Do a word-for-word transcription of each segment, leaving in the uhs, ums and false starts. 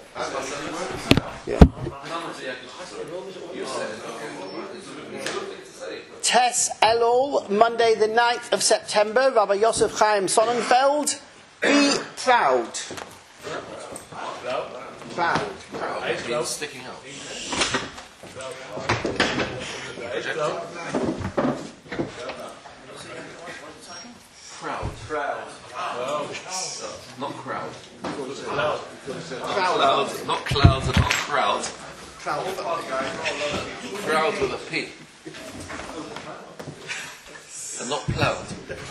Yeah. Tes Elul, Monday the ninth of September, Rabbi Yosef Chaim Sonnenfeld. Be proud. Proud. Proud means sticking out. Proud. Proud. Not crowd. Cloud. Cloud. Not clouds and not crowd. Proud. Crowd with a P. And not cloud.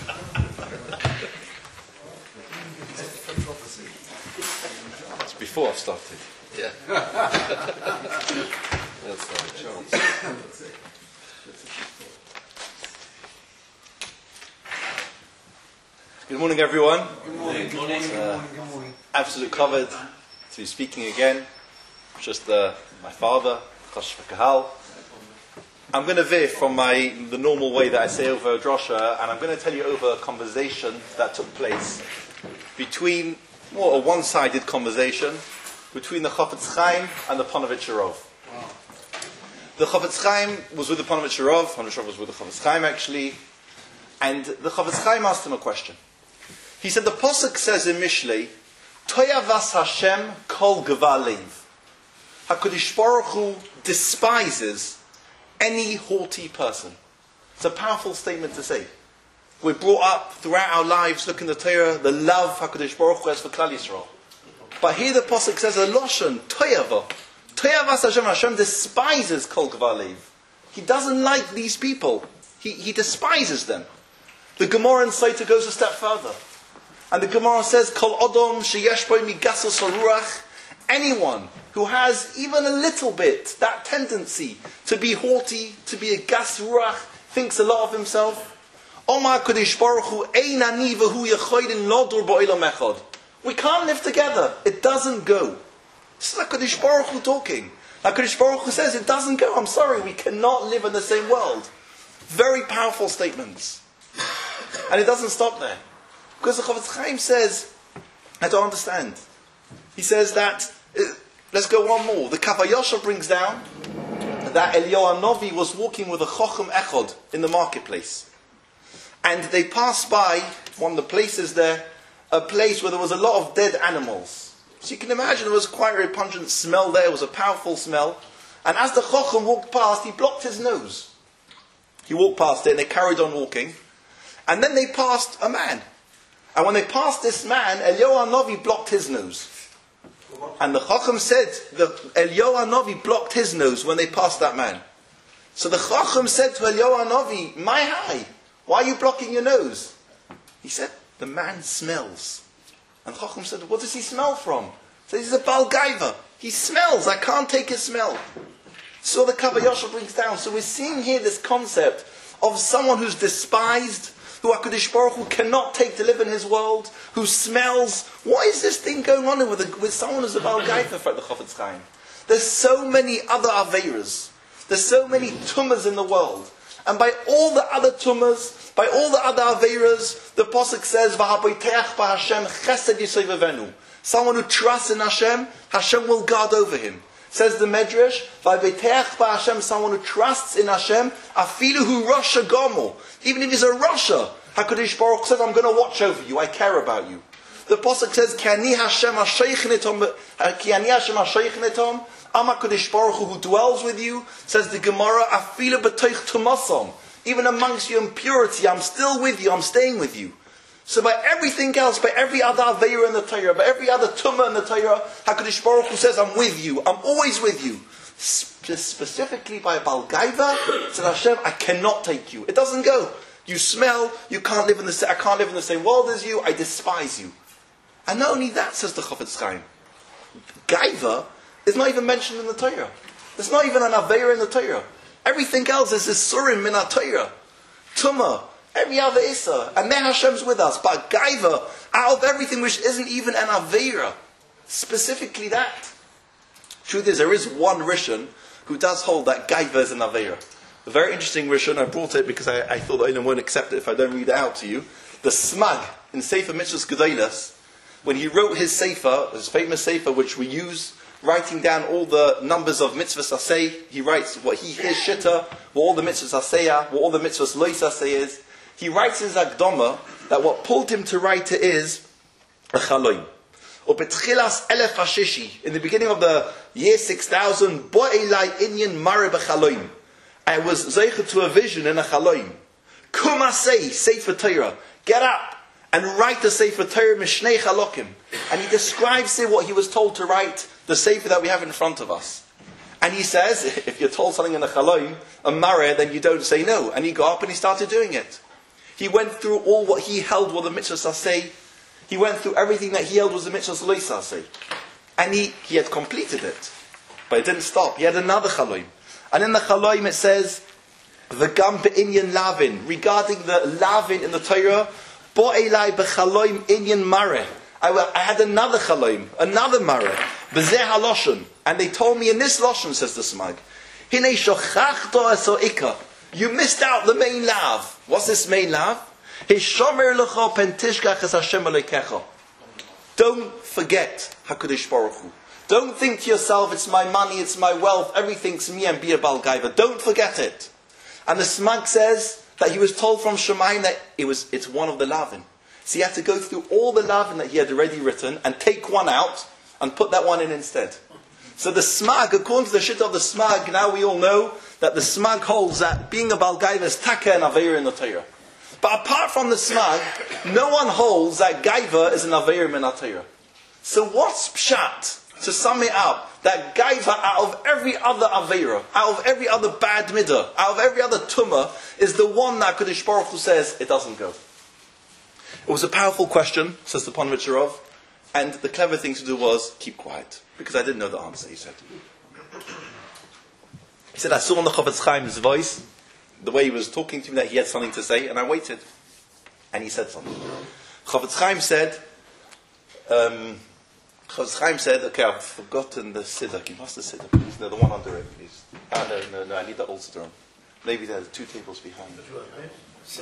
It's before I started. Yeah. That's not a chance. Good morning, everyone. Good morning. Good morning. Good morning. Good morning. Absolute covered to be speaking again. Just uh, my father, Chosh V'Kahal. I'm going to veer from my the normal way that I say over drosha, and I'm going to tell you over a conversation that took place between, more a one-sided conversation between the Chofetz Chaim and the Ponevezher Rov. Wow. The Chofetz Chaim was with the Ponevezher Rov. Ponevezher Rov was with the Chofetz Chaim actually, and the Chofetz Chaim asked him a question. He said, the Pasuk says in Mishlei, Toyavas Hashem kol gevalev. HaKadosh Baruch Hu despises any haughty person. It's a powerful statement to say. We're brought up throughout our lives, look in the Torah, the love HaKadosh Baruch Hu has for Klal Yisrael. But here the Pasuk says a Lashon, Toyava. Toyavas Hashem, Hashem despises kol gevalev. He doesn't like these people. He, he despises them. The Gemara in Sotah goes a step further. And the Gemara says, Kol Odom sheyesh bo migasos haruach. Anyone who has even a little bit, that tendency to be haughty, to be a gas ruach, thinks a lot of himself. Omar Kadosh Baruch Hu ein ani v'hu yechoydin lodur ba'olam echad. We can't live together. It doesn't go. This is like Kadosh Baruch Hu talking. Like Kadosh Baruch Hu says, it doesn't go. I'm sorry, we cannot live in the same world. Very powerful statements. And it doesn't stop there. Because the Chofetz Chaim says, I don't understand. He says that, uh, let's go one more. The Kavayosha brings down that Eliyahu Hanavi was walking with a Chochem Echad in the marketplace. And they passed by one of the places there, a place where there was a lot of dead animals. So you can imagine there was quite a repugnant smell there, it was a powerful smell. And as the Chochem walked past, he blocked his nose. He walked past it and they carried on walking. And then they passed a man. And when they passed this man, Eliyahu Hanavi blocked his nose. And the Chacham said that Eliyahu Hanavi blocked his nose when they passed that man. So the Chacham said to Eliyahu Hanavi, my hi, why are you blocking your nose? He said, the man smells. And the Chacham said, what does he smell from? He said, he's a Baal Gaiva. He smells, I can't take his smell. So the Kavayosha brings down. So we're seeing here this concept of someone who's despised, who HaKadosh Baruch Hu cannot take to live in his world, who smells. What is this thing going on with, a, with someone who's a Baal Gaiva for the Chofetz Chaim? There's so many other Aveiras. There's so many Tumas in the world. And by all the other Tumas, by all the other Aveiras, the Pasuk says, V'haboiteach b'Hashem chesed yisovevenu. Someone who trusts in Hashem, Hashem will guard over him. Says the Medrash, V'haboiteach b'Hashem, someone who trusts in Hashem, afilu hu Rasha Gomo. Even if he's a Rasha, HaKadosh Baruch Hu says, I'm going to watch over you, I care about you. The Pasuk says, Ki ani Hashem ha'sheich netom, Ki ani Hashem ha'sheich netom, Am HaKadosh Baruch Hu who dwells with you, says the Gemara, afilu b'toich tumasom. Even amongst your impurity, I'm still with you, I'm staying with you. So by everything else, by every other Aveira in the Torah, by every other Tumah in the Torah, HaKadosh Baruch Hu says, I'm with you, I'm always with you. Spe- specifically by Baal Gaiva, said Hashem, I cannot take you. It doesn't go. You smell, you can't live in the I can't live in the same world as you, I despise you. And not only that, says the Chofetz Chaim, Gaiva is not even mentioned in the Torah. There's not even an Aveira in the Torah. Everything else is Isurim min ha-Torah. Tumah, every other Issa. And then Hashem's with us. But Gaiva, out of everything which isn't even an Aveira, specifically that. Truth is, there is one Rishon who does hold that Gaiva is an Aveira. A very interesting Rishon. I brought it because I, I thought the Olam won't accept it if I don't read it out to you. The Smag in Sefer Mitzvahs Gedolos, when he wrote his Sefer, his famous Sefer which we use writing down all the numbers of mitzvahs asay. He writes what he his shitta, what all the mitzvahs asayah, what all the mitzvahs lois asay is. He writes in his Akdama that what pulled him to write it is a chaloim. Ubetchilas elef hashishi, in the beginning of the year six thousand, bo elai inyan mare b'chaloim. I was zeicha to a vision in a chaloim. Kum asay, Sefer Torah. Get up and write the Sefer Torah mishnei chalokim. And he describes here what he was told to write, the Sefer that we have in front of us. And he says, if you're told something in a chaloim, a mare, then you don't say no. And he got up and he started doing it. He went through all what he held were the mitzvahs asay. He went through everything that he held was the mitzvahs lois asay. And he, he had completed it. But it didn't stop. He had another chaloim. And in the chaloim it says, V'gam be'inyan lavin, regarding the lavin in the Torah, bo elai b'chaloim inyan mare. I, I had another chaloim, another mare, b'zeh haloshon. And they told me in this loshon, says the Smag, Hinei shochachto eso ikka. You missed out the main lav. What's this main lav? Hishomer lecho pentishkach es Hashem alekecha. Don't forget HaKadosh Baruch Hu. Don't think to yourself, it's my money, it's my wealth, everything's me and be a Baal Gaiva. Don't forget it. And the Smag says that he was told from Shemayim that it was, it's one of the lavin. So he had to go through all the lavin that he had already written and take one out and put that one in instead. So the Smag, according to the shit of the Smag, now we all know that the Smag holds that being a Baal Gaiva is taka and aveira in the Torah. But apart from the Smag, no one holds that Gaiva is an aveira in the Torah. So what's pshat, to sum it up, that Gaiva out of every other aveira, out of every other bad midah, out of every other tumah, is the one that Kadosh Baruch Hu says it doesn't go? It was a powerful question, says the Ponevezher Rav, and the clever thing to do was keep quiet, because I didn't know the answer, he said. He said, I saw on the Chofetz Chaim's voice, the way he was talking to me, that he had something to say, and I waited. And he said something. Chofetz Chaim said, um, Chofetz Chaim said, okay, I've forgotten the Siddur. Give us the Siddur, please. No, the one under it, please. Ah, no, no, no, I need that old Siddur. Maybe there's two tables behind. So,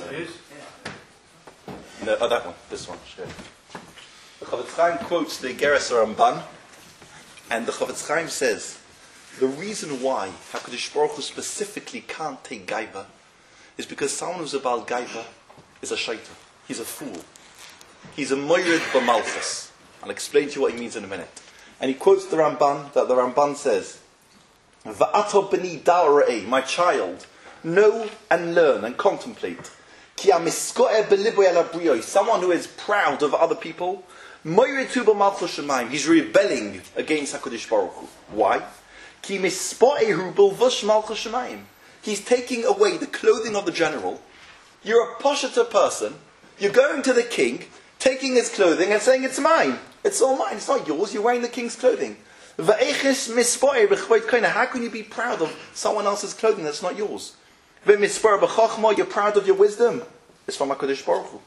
no, oh, that one, this one. Sure. The Chofetz Chaim quotes the Geras Ramban, and the Chofetz Chaim says, the reason why HaKadosh Baruch Hu specifically can't take Gaiva is because someone who's a Baal Gaiva is a shaita. He's a fool. He's a moirid b'malchus. I'll explain to you what he means in a minute. And he quotes the Ramban, that the Ramban says, Va'ato b'ni da'arei, my child, know and learn and contemplate. Ki amisko'e b'liboy ala briyoi, someone who is proud of other people, moirid tu b'malchus shemayim, he's rebelling against HaKadosh Baruch Hu. Why? He's taking away the clothing of the general. You're a posheta person. You're going to the king, taking his clothing and saying, it's mine. It's all mine. It's not yours. You're wearing the king's clothing. How can you be proud of someone else's clothing that's not yours? You're proud of your wisdom. It's from HaKadosh Baruch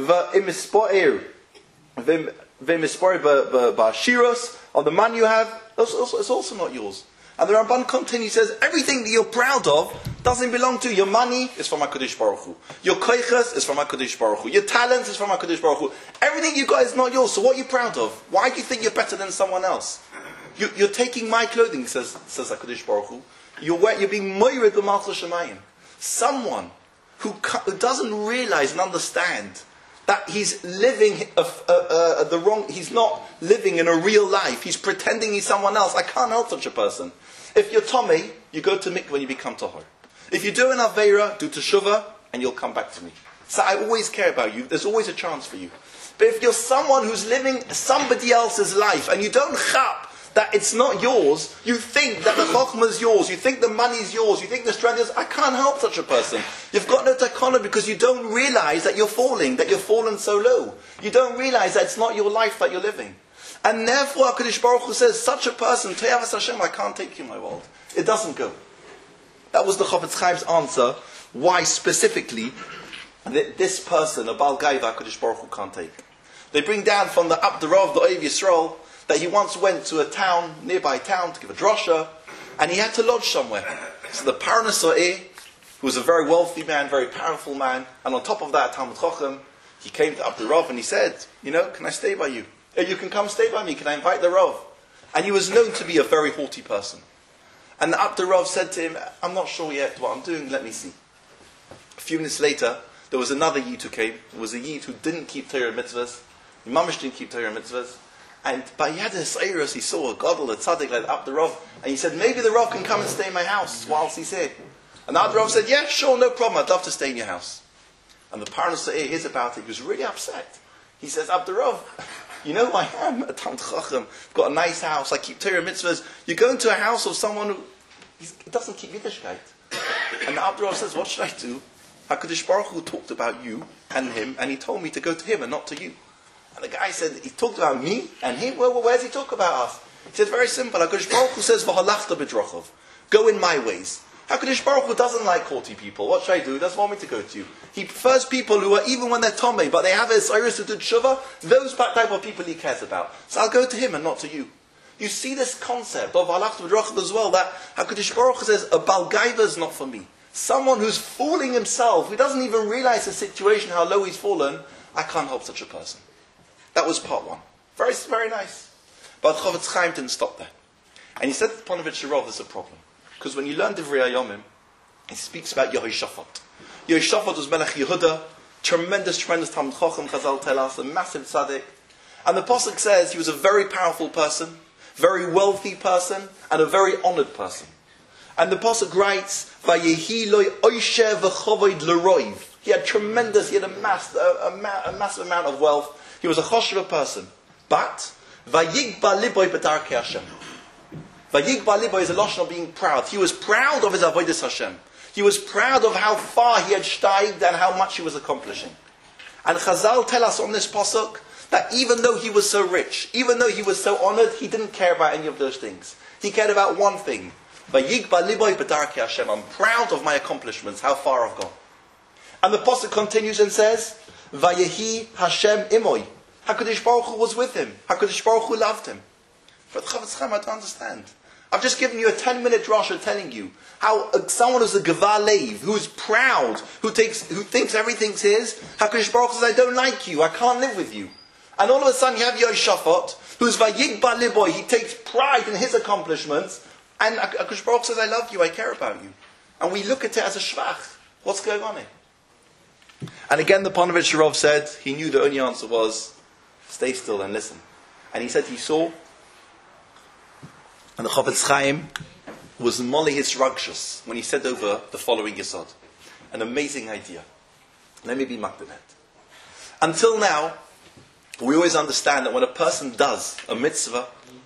Hu. Of the money you have, it's also not yours. And the Ramban continues, he says, everything that you're proud of doesn't belong to you. Your money is from HaKadosh Baruch Hu. Your koiches is from HaKadosh Baruch Hu. Your talent is from HaKadosh Baruch Hu. Everything you got is not yours. So what are you proud of? Why do you think you're better than someone else? You, you're taking my clothing, says, says HaKadosh Baruch Hu. You're, wear, you're being moirid b'malchus shemayim. Someone who, who doesn't realize and understand that he's living a, a, a, a, the wrong, he's not living in a real life. He's pretending he's someone else. I can't help such a person. If you're Tommy, you go to mikvah when you become Tahor. If you do an Aveira, do Teshuvah, and you'll come back to me. So I always care about you. There's always a chance for you. But if you're someone who's living somebody else's life, and you don't chap that it's not yours, you think that the chokhmah is yours, you think the money is yours, you think the strength is, I can't help such a person. You've got no takana because you don't realize that you're falling, that you're fallen so low. You don't realize that it's not your life that you're living. And therefore HaKadosh Baruch Hu says, such a person, Teyavas Hashem, I can't take you in my world. It doesn't go. That was the Chofetz Chaim's answer, why specifically this person, a Baal Gaiva, HaKadosh Baruch Hu can't take. They bring down from the Abdurrov, the Oiv Yisrael, that he once went to a town, nearby town, to give a drasha, and he had to lodge somewhere. So the Parnasai, who was a very wealthy man, very powerful man, and on top of that, Talmud Chochem, he came to Abdul Rav and he said, you know, can I stay by you? You can come stay by me, can I invite the Rav? And he was known to be a very haughty person. And the Abder Rav said to him, I'm not sure yet what I'm doing, let me see. A few minutes later, there was another Yid who came. It was a Yid who didn't keep Torah mitzvahs. The Mamish didn't keep Torah mitzvahs. And by Yadis Eiros, he saw a Gadol, a tzaddik like the Abder Rav. And he said, maybe the Rav can come and stay in my house whilst he's here. And the Abder Rav said, yeah, sure, no problem, I'd love to stay in your house. And the Parnas Se'er hears about it, he was really upset. He says, Abder Rav, you know who I am, a Talmid Chacham. I've got a nice house, I keep Torah mitzvahs. You go into a house of someone who he's, he doesn't keep Yiddishkeit. And the Abder Rav says, what should I do? HaKadosh Baruch Hu talked about you and him, and he told me to go to him and not to you. And the guy said, he talked about me and him? Well, well, where does he talk about us? He said, very simple. HaKadosh Baruch Hu says, V'halachta b'drochov. Go in my ways. HaKadosh Baruch Hu doesn't like haughty people. What should I do? He doesn't want me to go to you. He prefers people who are, even when they're tomei, but they have a Osiris to do tshuva, those type of people he cares about. So I'll go to him and not to you. You see this concept of V'halachta b'drochov as well, that HaKadosh Baruch Hu says, a Balgaiva is not for me. Someone who's fooling himself, who doesn't even realize the situation, how low he's fallen, I can't help such a person. That was part one. Very, very nice. But Chofetz Chaim didn't stop there. And he said to Ponovitch Rav, there's a problem. Because when you learn Divrei Hayomim, he speaks about Yehoshaphat. Yehoshaphat was Melech Yehuda, tremendous, tremendous Talmid Chacham, Chazal tell us, a massive tzaddik. And the Pasuk says he was a very powerful person, very wealthy person, and a very honored person. And the Pasuk writes, Vayehi loy oisher v'chovoid l'roiv. He had tremendous, he had a, mass, a, a, a massive amount of wealth. He was a choshev person. But, Vayigba liboy b'darkei Hashem. Vayigba liboy is a loshon of being proud. He was proud of his avodas Hashem. He was proud of how far he had steiged and how much he was accomplishing. And Chazal tell us on this Pasuk that even though he was so rich, even though he was so honored, he didn't care about any of those things. He cared about one thing. Vayigba liboy b'darkei Hashem. I'm proud of my accomplishments, how far I've gone. And the Pasuk continues and says, Vayehi Hashem imoy. HaKadosh Baruch Hu was with him. HaKadosh Baruch Hu loved him. But Chofetz Chaim, I don't understand. I've just given you a ten minute drasha telling you how someone who's a Gevar Leiv, who's proud, who takes, who thinks everything's his, HaKadosh Baruch Hu says, I don't like you, I can't live with you. And all of a sudden you have Yehoshaphat, who's Vayigba liboy, he takes pride in his accomplishments, and HaKadosh Baruch Hu says, I love you, I care about you. And we look at it as a shvach. What's going on here? And again the Ponovitch Rav said, he knew the only answer was, stay still and listen. And he said he saw, and the Chofetz Chaim was Molly his Ragshus when he said over the following Yesod. An amazing idea. Let me be makdanet. Until now, we always understand that when a person does a mitzvah,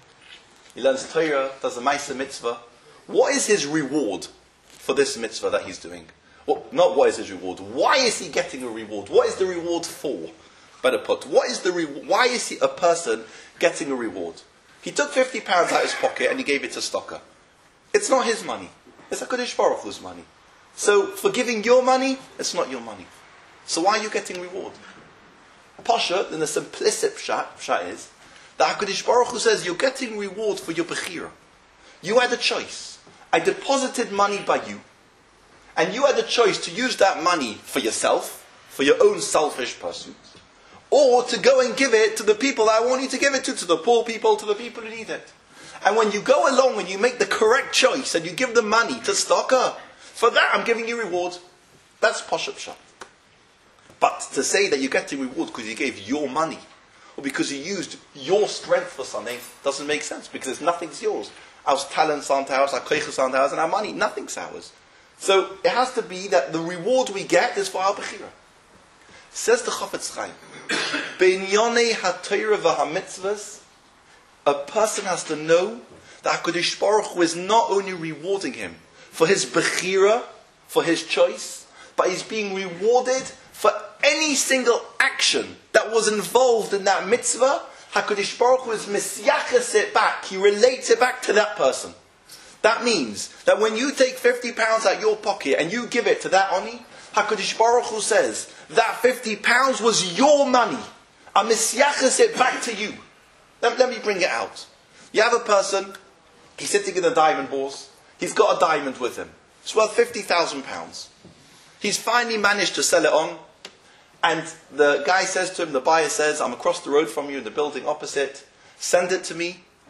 he learns Torah, does a Maaseh mitzvah, what is his reward for this mitzvah that he's doing? Well, not what is his reward. Why is he getting a reward? What is the reward for? Better put, what is the re- why is he, a person getting a reward? He took fifty pounds out of his pocket and he gave it to Stocker. It's not his money. It's HaKadosh Baruch Hu's money. So, for giving your money, it's not your money. So why are you getting reward? Pasha, in the simplistic pshat, pshat is, that HaKadosh Baruch Hu says, you're getting reward for your bechira. You had a choice. I deposited money by you. And you had a choice to use that money for yourself, for your own selfish pursuits, or to go and give it to the people that I want you to give it to, to the poor people, to the people who need it. And when you go along and you make the correct choice and you give the money to Stocker, for that I'm giving you reward. That's Pasha Pshat. But to say that you're getting reward because you gave your money, or because you used your strength for something, doesn't make sense, because it's nothing's yours. Our talents aren't ours, our koiches aren't ours, and our money, nothing's ours. So it has to be that the reward we get is for our bechira. Says the Chofetz Chaim, Beinyonei haTorah v'hamitzvahs, a person has to know that HaKadosh Baruch Hu is not only rewarding him for his bechira, for his choice, but he's being rewarded for any single action that was involved in that mitzvah. HaKadosh Baruch Hu is misyaches it back. He relates it back to that person. That means that when you take fifty pounds out of your pocket and you give it to that oni, HaKadosh Baruch Hu says, that fifty pounds was your money. I misyaches it back to you. Let, let me bring it out. You have a person, he's sitting in a diamond bourse, he's got a diamond with him. It's worth fifty thousand pounds. He's finally managed to sell it on, and the guy says to him, the buyer says, I'm across the road from you in the building opposite, send it to me,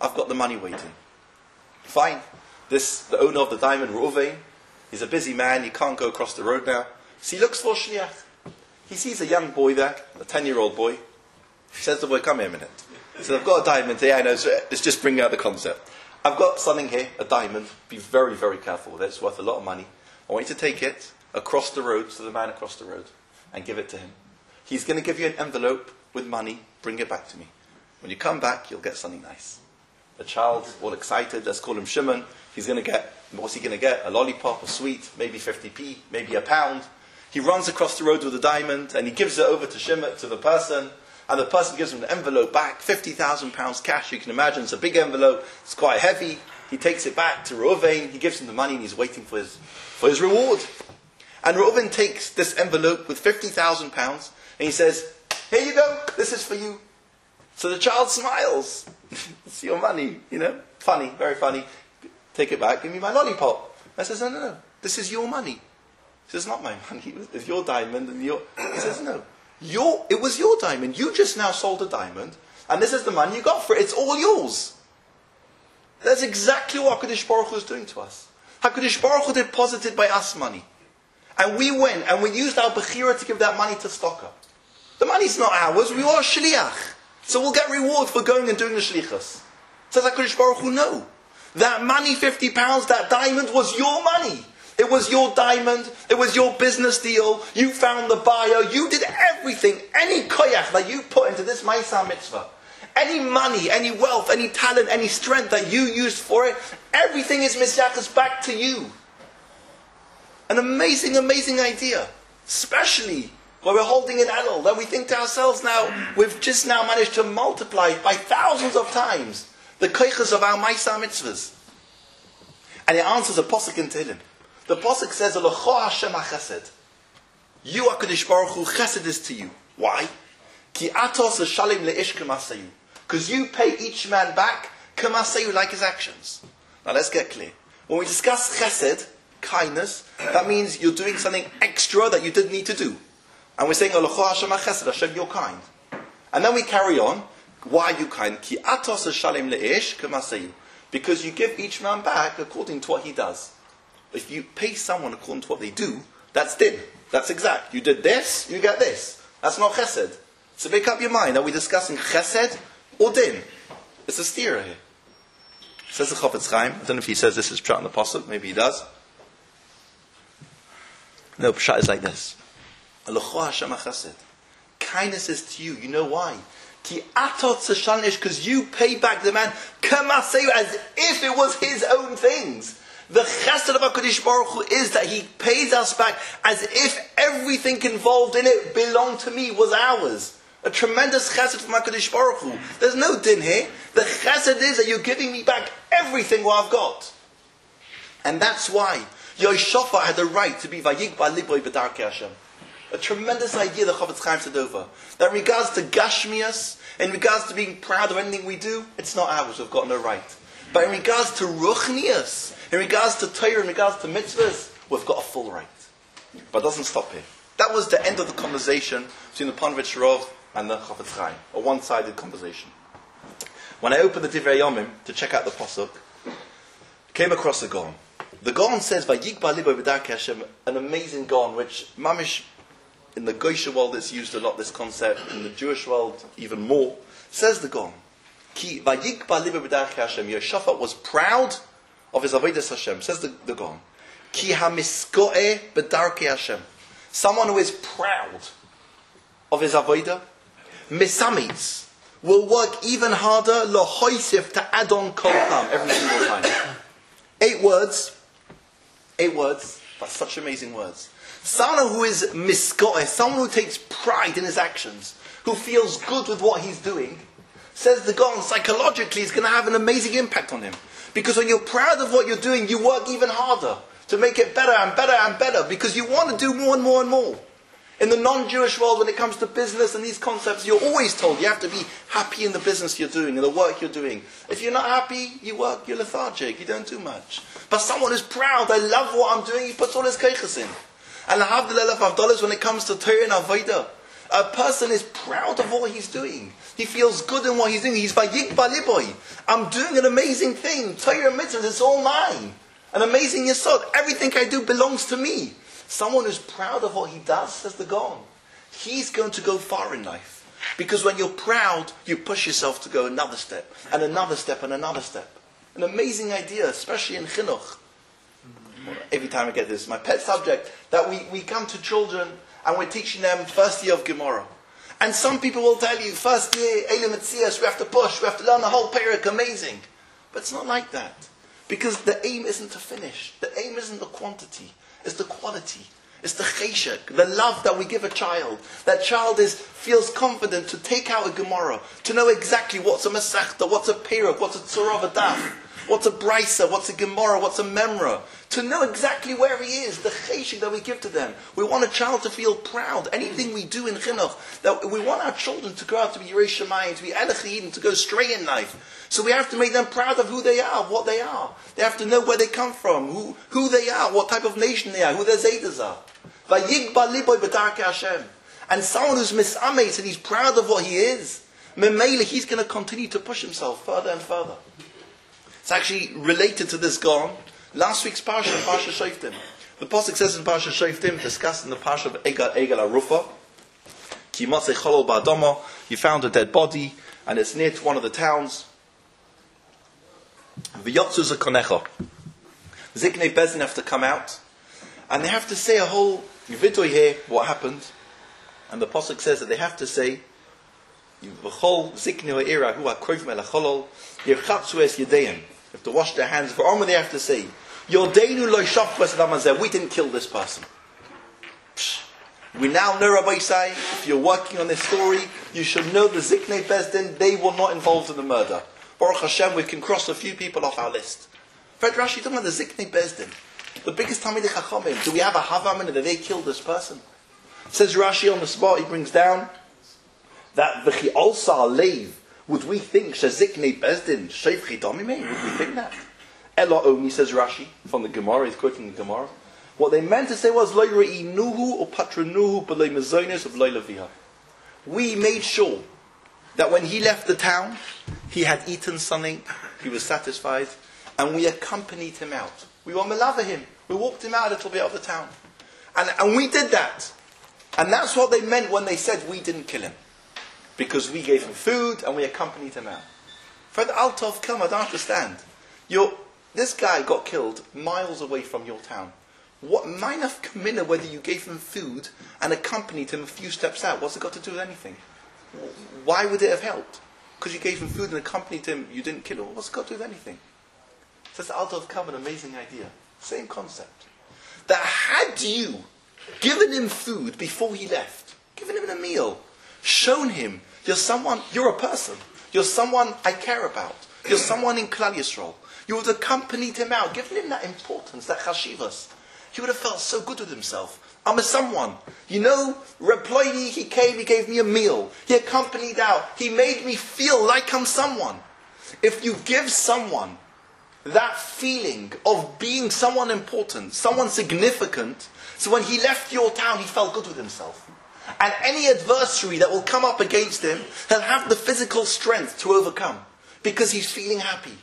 I've got the money waiting. Fine. This, the owner of the diamond, Reuven, he's a busy man, he can't go across the road now. So he looks for Shliach. He sees a young boy there, a ten-year-old boy. He says to the boy, come here a minute. He says, I've got a diamond here. I know, so let's just bring out the concept. I've got something here, a diamond. Be very, very careful with it. It's worth a lot of money. I want you to take it across the road to the man across the road and give it to him. He's going to give you an envelope with money. Bring it back to me. When you come back, you'll get something nice. The child, all excited, let's call him Shimon. He's going to get, what's he going to get? A lollipop, a sweet, maybe fifty p, maybe a pound. He runs across the road with a diamond and he gives it over to Shimon, to the person. And the person gives him an envelope back, fifty thousand pounds cash. You can imagine it's a big envelope, it's quite heavy. He takes it back to Reuven, he gives him the money and he's waiting for his, for his reward. And Reuven takes this envelope with fifty thousand pounds and he says, here you go, this is for you. So the child smiles. It's your money, you know. Funny, very funny. Take it back, give me my lollipop. I says, no, no, no, this is your money. He says, not my money, it's your diamond. And your... He says, no, your, it was your diamond. You just now sold a diamond, and this is the money you got for it. It's all yours. That's exactly what HaKadosh Baruch Hu is doing to us. HaKadosh Baruch Hu deposited by us money. And we went, and we used our Bechira to give that money to Stocker. The money's not ours, we are Shliach. So we'll get reward for going and doing the Shlichus. Says HaKadosh Baruch Hu, no. That money, fifty pounds, that diamond was your money. It was your diamond. It was your business deal. You found the buyer. You did everything. Any koyach that you put into this Maisa Mitzvah, any money, any wealth, any talent, any strength that you used for it, everything is misyachas back to you. An amazing, amazing idea. Especially when we're holding an Elul, that we think to ourselves now, we've just now managed to multiply by thousands of times the koyachas of our Maisa Mitzvahs. And it answers a posuk in Tehillim. The Pasuk says, Elocho Hashem HaChesed. You, HaKadosh Baruch Hu, Chesed is to you. Why? Ki atos l'shalim le'ish k'masayu. Because you pay each man back k'masayu, like his actions. Now let's get clear. When we discuss Chesed, kindness, that means you're doing something extra that you didn't need to do. And we're saying, Elocho Hashem HaChesed, Hashem, you're kind. And then we carry on. Why are you kind? Ki atos l'shalim le'ish k'masayu. Because you give each man back according to what he does. If you pay someone according to what they do, that's din. That's exact. You did this, you get this. That's not chesed. So make up your mind. Are we discussing chesed or din? It's a steer here. Says the Chofetz Chaim. I don't know if he says this is pshat in the pasuk. Maybe he does. No, pshat is like this. Elocho Hashem HaChesed. Kindness is to you. You know why? Ki atot s'shanish, because you pay back the man kamaseyu, as if it was his own things. The chesed of HaKadosh Baruch Hu is that He pays us back as if everything involved in it belonged to me, was ours. A tremendous chesed from HaKadosh Baruch Hu. There's no din here. The chesed is that you're giving me back everything what I've got. And that's why Yoshafat had the right to be Vayigba Liboy B'darkei Hashem. A tremendous idea that Chofetz Chaim said over. That in regards to Gashmias, in regards to being proud of anything we do, it's not ours, we've got no right. But in regards to Ruchnias, in regards to Torah, in regards to mitzvahs, we've got a full right. But it doesn't stop here. That was the end of the conversation between the Panovich Rav and the Chofetz Chaim. A one-sided conversation. When I opened the Divrei Yomim to check out the Pasuk, came across the Gaon. The Gaon says, Vayigba Libo B'darkei Hashem, an amazing Gaon, which Mamish, in the Goysha world it's used a lot, this concept, in the Jewish world even more, says the Gaon. Ki Vayigba Libo B'darkei Hashem, Yoshafat was proud of his avodas Hashem. Says the, the Gaon. Ki hamiskoe b'darkei Hashem. Someone who is proud of his avodah, misamitz, will work even harder, lo hoisif, to add on kol ham, every single time. Eight words. Eight words. But such amazing words. Someone who is miskoe, someone who takes pride in his actions, who feels good with what he's doing, says the Gaon, psychologically, it's going to have an amazing impact on him. Because when you're proud of what you're doing, you work even harder to make it better and better and better, because you want to do more and more and more. In the non-Jewish world, when it comes to business and these concepts, you're always told you have to be happy in the business you're doing, in the work you're doing. If you're not happy, you work, you're lethargic, you don't do much. But someone who's proud, I love what I'm doing, he puts all his keiches in. And alhamdulillah, when it comes to Torah and Avodah, A person is proud of what he's doing. He feels good in what he's doing. He's vayik baliboy. I'm doing an amazing thing. Torah mitzvahs, it's all mine. An amazing yesod. Everything I do belongs to me. Someone who's proud of what he does, says the Gaon, he's going to go far in life. Because when you're proud, you push yourself to go another step, and another step, and another step. An amazing idea, especially in chinuch. Every time I get this, my pet subject, that we, we come to children and we're teaching them first year of Gemara. And some people will tell you, first year, Eile Metzias, we have to push, we have to learn the whole Perek, amazing. But it's not like that. Because the aim isn't to finish. The aim isn't the quantity, it's the quality. It's the cheshek, the love that we give a child. That child is feels confident to take out a Gemara, to know exactly what's a Masechta, what's a Perek, what's a Tzorah V'Daf, what's a Brisa, what's a Gemara, what's a Memra. To know exactly where he is, the cheshek that we give to them. We want a child to feel proud. Anything we do in chinuch, that we want our children to grow out to be Yerei Shamayim, to be Elech Yidin, to go straight in life. So we have to make them proud of who they are, what they are. They have to know where they come from, who, who they are, what type of nation they are, who their Zaydas are. And someone who's misamet and he's proud of what he is, memele, he's going to continue to push himself further and further. It's actually related to this Gaon. Last week's Parsha, Parsha Shoftim. The Pasuk says in Parsha Shoftim, discussed in the Parsha of Egal Arufa, Ki Matzei Cholol Ba'adama, you found a dead body, and it's near to one of the towns. V'yotzu Zakonecha. Ziknei Bezin have to come out, and they have to say a whole vidui here, what happened. And the Pasuk says that they have to say, V'chol Ziknei Ha'ira Hu HaKroivim El HaCholol, Yirchatzu Es Yedeim. They have to wash their hands. For Omer they have to say, Yodeinu Lo Shafchu Es Adam Hazeh, we didn't kill this person. Psh. We now know, Rabbi Isai, if you're working on this story, you should know the Ziknei Bezdin, they were not involved in the murder. Baruch Hashem, we can cross a few people off our list. Fred Rashi, talking about the Ziknei Bezdin, the biggest Talmidei Chachamim. Do we have a Havamina that they killed this person? Says Rashi on the spot, he brings down that V'chi Olsa Leiv, would we think Shaziknei Bezdin Sheivchi Domime? Would we think that? Ela Omi, says Rashi from the Gemara. He's quoting the Gemara. What they meant to say was Lo Reinuhu or Patranuhu B'Lo Mazonos of Lo Leviha. We made sure that when he left the town, he had eaten something, he was satisfied, and we accompanied him out. We were melava him. We walked him out a little bit of the town, and and we did that. And that's what they meant when they said we didn't kill him. Because we gave him food and we accompanied him out. Fred Altov Kelm, I don't understand. You're, this guy got killed miles away from your town. What minaf kamina whether you gave him food and accompanied him a few steps out? What's it got to do with anything? Why would it have helped? Because you gave him food and accompanied him, you didn't kill him. What's it got to do with anything? Says Altov Kelm, an amazing idea. Same concept. That had you given him food before he left, given him a meal, shown him, you're someone, you're a person. You're someone I care about. You're someone in Klal Yisrael. You would have accompanied him out, given him that importance, that chashivas. He would have felt so good with himself. I'm a someone. You know, Reb Ploini, he came, he gave me a meal. He accompanied out. He made me feel like I'm someone. If you give someone that feeling of being someone important, someone significant, so when he left your town, he felt good with himself. And any adversary that will come up against him, he'll have the physical strength to overcome. Because he's feeling happy.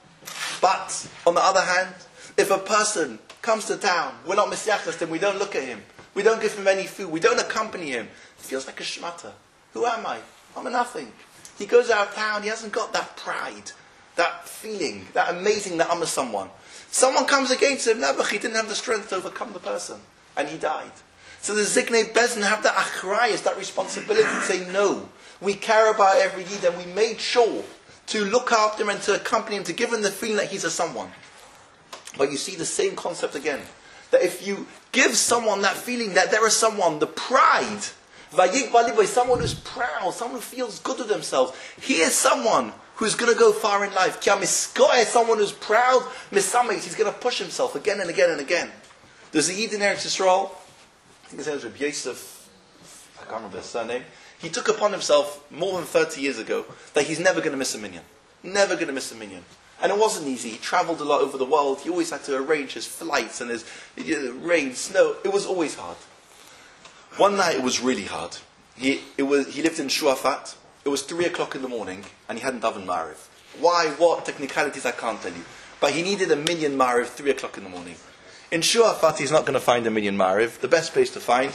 But, on the other hand, if a person comes to town, we're not misyachas him, we don't look at him, we don't give him any food, we don't accompany him, it feels like a shmata. Who am I? I'm a nothing. He goes out of town, he hasn't got that pride, that feeling, that amazing that I'm a someone. Someone comes against him, no, but he didn't have the strength to overcome the person. And he died. So the Ziknei Bezin have that achrayas, that responsibility to say, no, we care about every Yid, and we made sure to look after him and to accompany him, to give him the feeling that he's a someone. But you see the same concept again. That if you give someone that feeling that they're a someone, the pride, vayik balibay, someone who's proud, someone who feels good with themselves, he is someone who's going to go far in life. Ki hamiskoeh, someone who's proud, misamet, he's going to push himself again and again and again. There's a Yid in Eretz Yisrael, I think his name is Rabbi Yosef, I can't remember his surname. He took upon himself more than thirty years ago that he's never going to miss a minyan. Never going to miss a minyan. And it wasn't easy. He travelled a lot over the world. He always had to arrange his flights and his you know, rain, snow. It was always hard. One night it was really hard. He, it was, he lived in Shuafat. It was three o'clock in the morning, and he hadn't davened Ma'ariv. Why? What? Technicalities I can't tell you. But he needed a minyan Ma'ariv three o'clock in the morning. In Shuafat, he's not going to find a minyan Ma'ariv. The best place to find,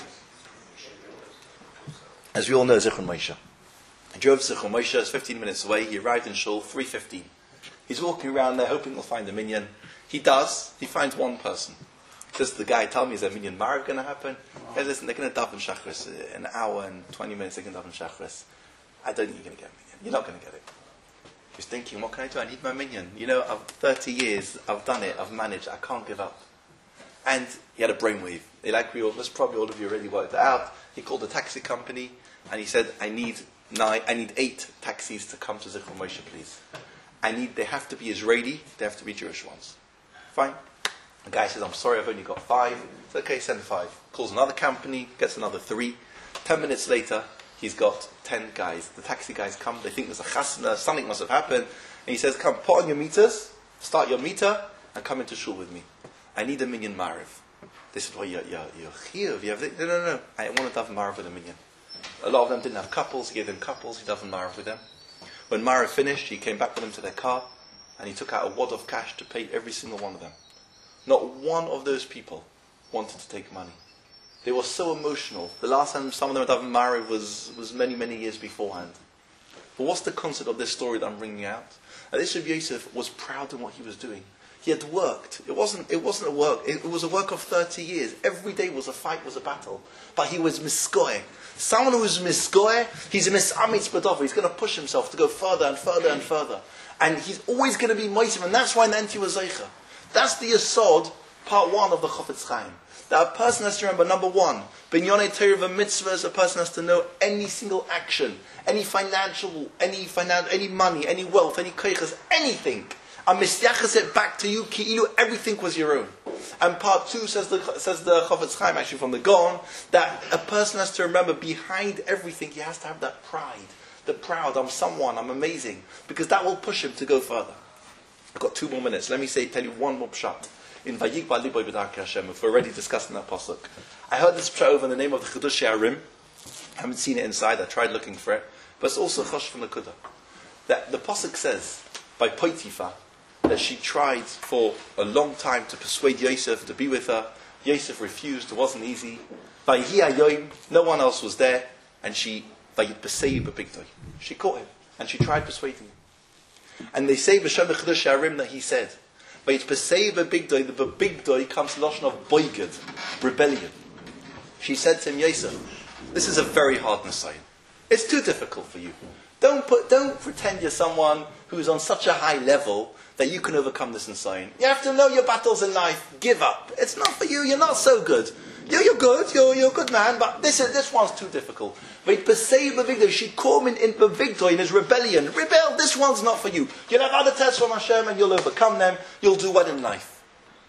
as we all know, is Zichron Moshe. He drove to Zichron Moshe. It's fifteen minutes away. He arrived in Shul, three fifteen. He's walking around there, hoping he'll find a minyan. He does. He finds one person. Says to the guy, tell me, is a minyan Ma'ariv going to happen? He says, listen, they're going to daven Shachris. In an hour and twenty minutes, they're going to daven Shachris. I don't think you're going to get a minyan. You're not going to get it. He's thinking, what can I do? I need my minyan. You know, I've thirty years, I've done it, I've managed, I can't give up. And he had a brainwave. Like we all, most probably all of you already worked it out. He called a taxi company, and he said, I need nine, I need eight taxis to come to Zichron Moshe, please. I need, they have to be Israeli, they have to be Jewish ones. Fine. The guy says, I'm sorry, I've only got five. He said, okay, send five. Calls another company, gets another three. Ten minutes later, he's got ten guys. The taxi guys come, they think there's a chasna, something must have happened. And he says, come, put on your meters, start your meter, and come into shul with me. I need a minyan Ma'ariv. They said, well, you're, you're, you're chiyuv. You have no, no, no, I want to daven Ma'ariv with a minyan. A lot of them didn't have couples, he gave them couples, he davened Ma'ariv with them. When Ma'ariv finished, he came back with them to their car, and he took out a wad of cash to pay every single one of them. Not one of those people wanted to take money. They were so emotional. The last time some of them had davened Ma'ariv was, was many, many years beforehand. But what's the concept of this story that I'm bringing out? That this Rabbi Yosef was proud in what he was doing. He had worked. It wasn't, it wasn't a work. It, it was a work of thirty years. Every day was a fight, was a battle. But he was miskoy. Someone who is miskoy, he's a misamitz badov. He's going to push himself to go further and further and further. And he's always going to be moisim. And that's why in the end he was zeicha. That's the yesod, part one of the Chofetz Chaim. That a person has to remember, number one, Binyonei Torah v'mitzvahs, a person has to know any single action, any financial, any finan- any money, any wealth, any koiches, anything. And mistyachas it back to you, ki'ilu, everything was your own. And part two says the says the Chofetz Chaim, actually from the Gaon, that a person has to remember behind everything he has to have that pride, the proud. I'm someone, I'm amazing, because that will push him to go further. I've got two more minutes. Let me say, tell you one more pshat. In Vayikba Liboy B'Darkei Hashem, if we're already discussing that pasuk. I heard this pshat over in the name of the Chidushei Arim. I haven't seen it inside. I tried looking for it, but it's also Chosh from the Kudah. That the pasuk says by Potiphar that she tried for a long time to persuade Yosef to be with her. Yosef refused. It wasn't easy. Vayhi Hayoim, no one else was there, and she Vayitbesei B'Bigdoi. She caught him, and she tried persuading him. And they say B'Shem the Chidushei Arim that he said, Vayitbesei B'Bigdoi, the B'Bigdoi comes to Lashon of boiged, rebellion. She said to him, Yosef, this is a very hard Nisayon. It's too difficult for you. Don't put, don't pretend you're someone who's on such a high level that you can overcome this Nisayon. You have to know your battles in life. Give up. It's not for you. You're not so good. You're, you're good. You're, you're a good man, but this is, this one's too difficult. Vayitbesei B'Bigdoi, she called him in B'Bigdoi in his rebellion. Rebel. This one's not for you. You'll have other tests from Hashem, and you'll overcome them. You'll do well in life.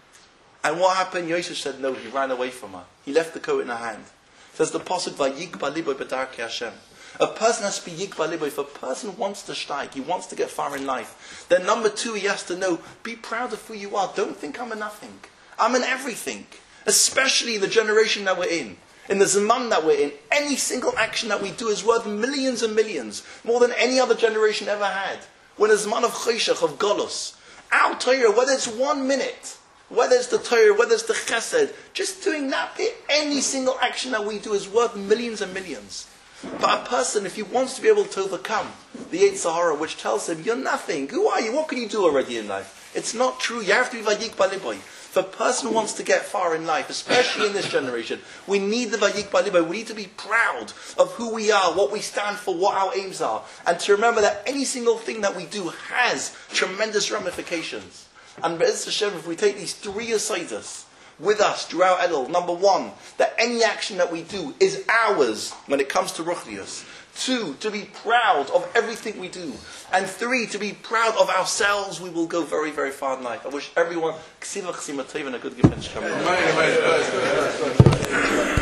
And what happened? Yosef said no. He ran away from her. He left the coat in her hand. It says the pasuk Vayikba Liboy B'Darkei Hashem. A person has to be yikba liboy. If a person wants to steig, he wants to get far in life, then number two, he has to know, be proud of who you are. Don't think I'm a nothing. I'm an everything. Especially in the generation that we're in. In the zaman that we're in. Any single action that we do is worth millions and millions. More than any other generation ever had. When a zaman of choshech, of golus. Our Torah, whether it's one minute, whether it's the Torah, whether it's the chesed, just doing that bit, any single action that we do is worth millions and millions. But a person, if he wants to be able to overcome the Yetzer Hara, which tells him, you're nothing, who are you, what can you do already in life? It's not true, you have to be Vayikba Liboy. If a person wants to get far in life, especially in this generation, we need the Vayikba Liboy. We need to be proud of who we are, what we stand for, what our aims are. And to remember that any single thing that we do has tremendous ramifications. And Be'ez Hashem, if we take these three asidus with us throughout Elul, number one, that any action that we do is ours when it comes to Ruchnius. Two, to be proud of everything we do. And three, to be proud of ourselves. We will go very, very far in life. I wish everyone, Ksiva Chsimatayv and a good gift.